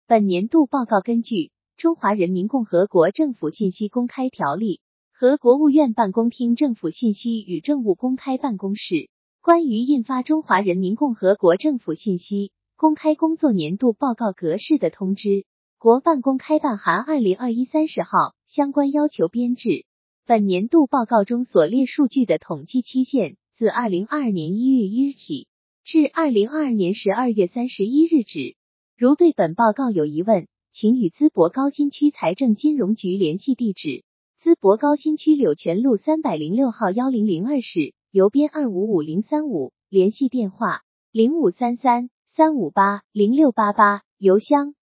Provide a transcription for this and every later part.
本年度报告根据《中华人民共和国政府信息公开条例》和国务院办公厅政府信息与政务公开办公室关于印发《中华人民共和国政府信息公开工作年度报告格式的通知（国办公开办函2021-30号）相关要求编制。本年度报告中所列数据的统计期限自2022年1月1日起至2022年12月31日止。如对本报告有疑问，请与淄博高新区财政金融局联系地址：淄博高新区柳泉路306号1002室，邮编255-035，联系电话0533-358-0688，邮箱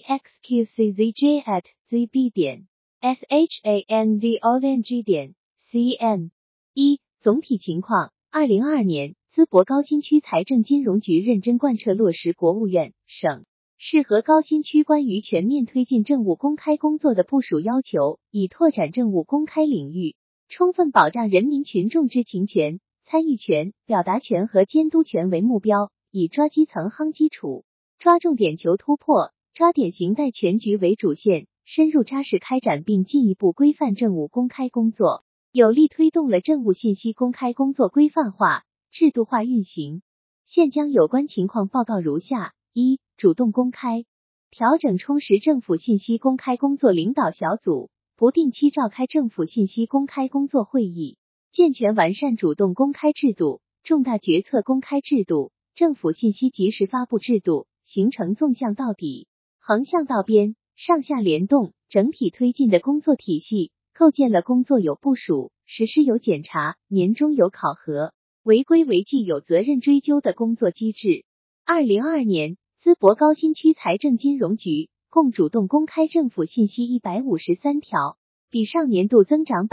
gxqczh@zb.shandong.cn。总体情况：2022年，淄博高新区财政金融局认真贯彻落实国务院、省市和高新区关于全面推进政务公开工作的部署要求，以拓展政务公开领域，充分保障人民群众知情权、参与权、表达权和监督权为目标，以抓基层夯基础，抓重点求突破，抓典型带全局为主线，深入扎实开展并进一步规范政务公开工作，有力推动了政务信息公开工作规范化、制度化运行。现将有关情况报告如下：一、主动公开，调整充实政府信息公开工作领导小组，不定期召开政府信息公开工作会议，健全完善主动公开制度、重大决策公开制度、政府信息及时发布制度，形成纵向到底、横向到边、上下联动、整体推进的工作体系，构建了工作有部署、实施有检查、年终有考核、违规违纪有责任追究的工作机制。2022年，淄博高新区财政金融局共主动公开政府信息153条，比上年度增长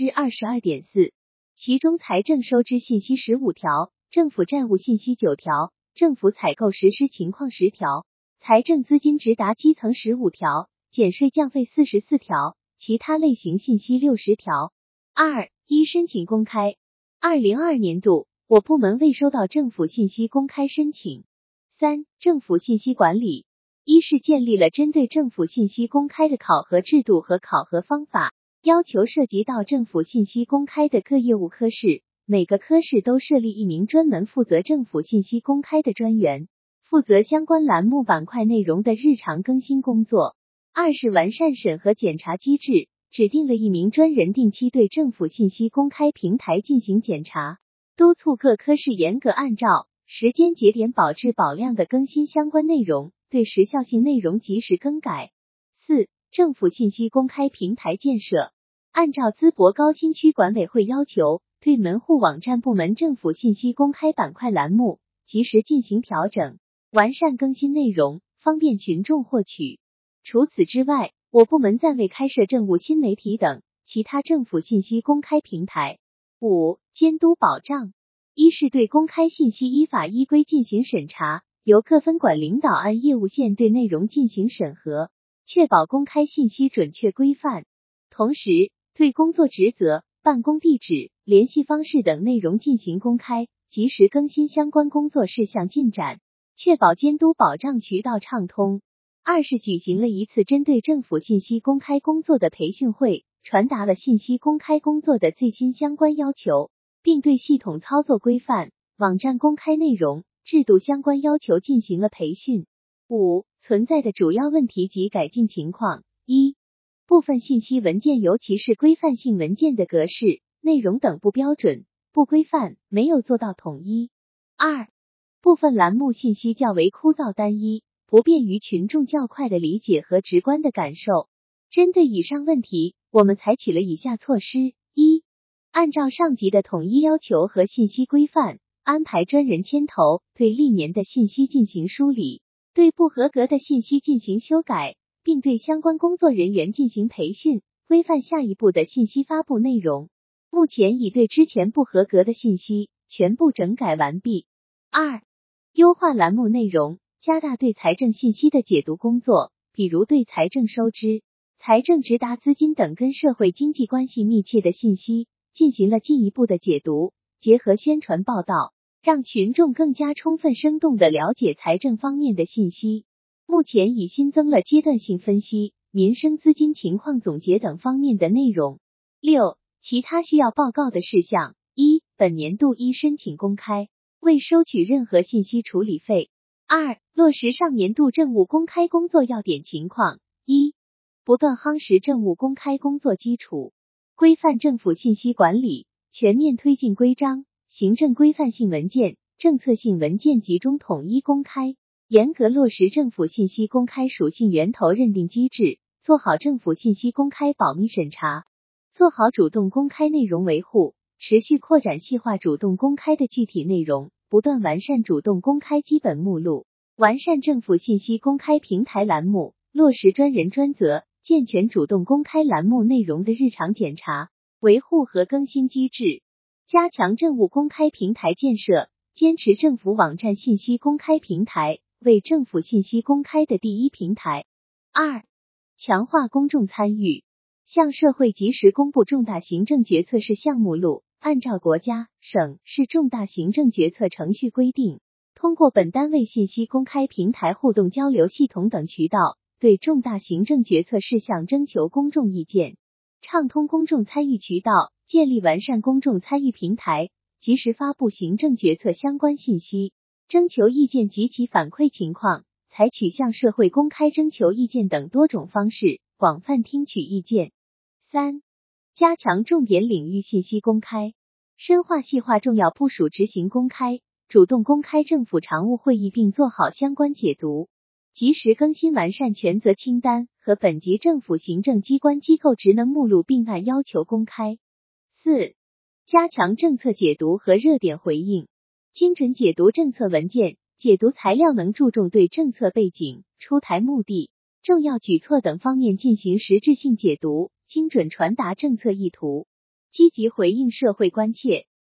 22.4%， 其中财政收支信息15条，政府债务信息9条，政府采购实施情况10条，财政资金直达基层15条，减税降费44条，其他类型信息60条。一、申请公开。2022年度，我部门未收到政府信息公开申请。3、政府信息管理。一是建立了针对政府信息公开的考核制度和考核方法，要求涉及到政府信息公开的各业务科室，每个科室都设立一名专门负责政府信息公开的专员，负责相关栏目板块内容的日常更新工作。二是完善审核检查机制，指定了一名专人定期对政府信息公开平台进行检查，督促各科室严格按照时间节点保质保量的更新相关内容，对时效性内容及时更改。四、政府信息公开平台建设。按照淄博高新区管委会要求，对门户网站部门政府信息公开板块栏目及时进行调整，完善更新内容，方便群众获取。除此之外，我部门暂未开设政务新媒体等其他政府信息公开平台。五、监督保障。一是对公开信息依法依规进行审查，由各分管领导按业务线对内容进行审核，确保公开信息准确规范。同时，对工作职责、办公地址、联系方式等内容进行公开，及时更新相关工作事项进展，确保监督保障渠道畅通。二是举行了一次针对政府信息公开工作的培训会，传达了信息公开工作的最新相关要求，并对系统操作规范、网站公开内容、制度相关要求进行了培训。五、存在的主要问题及改进情况。一、部分信息文件尤其是规范性文件的格式、内容等不标准、不规范，没有做到统一。二、部分栏目信息较为枯燥单一，不便于群众较快的理解和直观的感受。针对以上问题，我们采取了以下措施：一、按照上级的统一要求和信息规范，安排专人牵头，对历年的信息进行梳理，对不合格的信息进行修改，并对相关工作人员进行培训，规范下一步的信息发布内容。目前已对之前不合格的信息全部整改完毕。二、优化栏目内容，加大对财政信息的解读工作，比如对财政收支、财政直达资金等跟社会经济关系密切的信息进行了进一步的解读，结合宣传报道，让群众更加充分生动地了解财政方面的信息。 目前已新增了阶段性分析、民生资金情况总结等方面的内容。6、其他需要报告的事项。1、本年度申请公开，未收取任何信息处理费。2、落实上年度政务公开工作要点情况。1、不断夯实政务公开工作基础，规范政府信息管理，全面推进规章、行政规范性文件、政策性文件集中统一公开，严格落实政府信息公开属性源头认定机制，做好政府信息公开保密审查，做好主动公开内容维护，持续扩展细化主动公开的具体内容，不断完善主动公开基本目录，完善政府信息公开平台栏目，落实专人专责，健全主动公开栏目内容的日常检查、维护和更新机制，加强政务公开平台建设，坚持政府网站信息公开平台为政府信息公开的第一平台。2、强化公众参与，向社会及时公布重大行政决策事项目录，按照国家、省市重大行政决策程序规定，通过本单位信息公开平台互动交流系统等渠道，对重大行政决策事项征求公众意见，畅通公众参与渠道，建立完善公众参与平台，及时发布行政决策相关信息，征求意见及其反馈情况，采取向社会公开征求意见等多种方式，广泛听取意见。3、加强重点领域信息公开，深化细化重要部署执行公开，主动公开政府常务会议并做好相关解读，及时更新完善权责清单和本级政府行政机关机构职能目录并按要求公开。4、加强政策解读和热点回应，精准解读政策文件，解读材料能注重对政策背景、出台目的、重要举措等方面进行实质性解读，精准传达政策意图，积极回应社会关切，